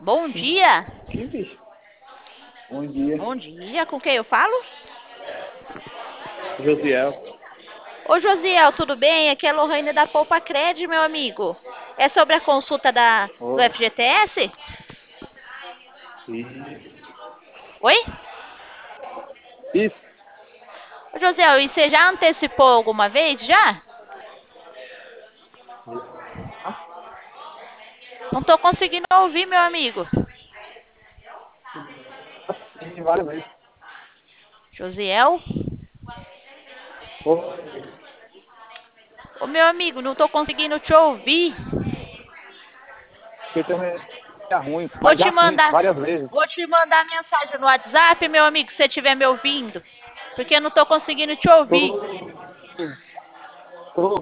Bom dia. Simples. Bom dia, Bom dia. Com quem eu falo? Josiel. Ô, Josiel, tudo bem? Aqui é a Lohane da Poupa Cred, meu amigo. É sobre a consulta do Oh, FGTS? isso. Oi? Isso. Ô, Josiel, e você já antecipou alguma vez? Já? Não tô conseguindo ouvir, meu amigo. Sim, várias vezes. Josiel? Oh, Ô, meu amigo, não tô conseguindo te ouvir. porque também é ruim, Vou mas te já sim, mandar, várias vezes. vou te mandar mensagem no WhatsApp, meu amigo, se você estiver me ouvindo. Porque eu não tô conseguindo te ouvir.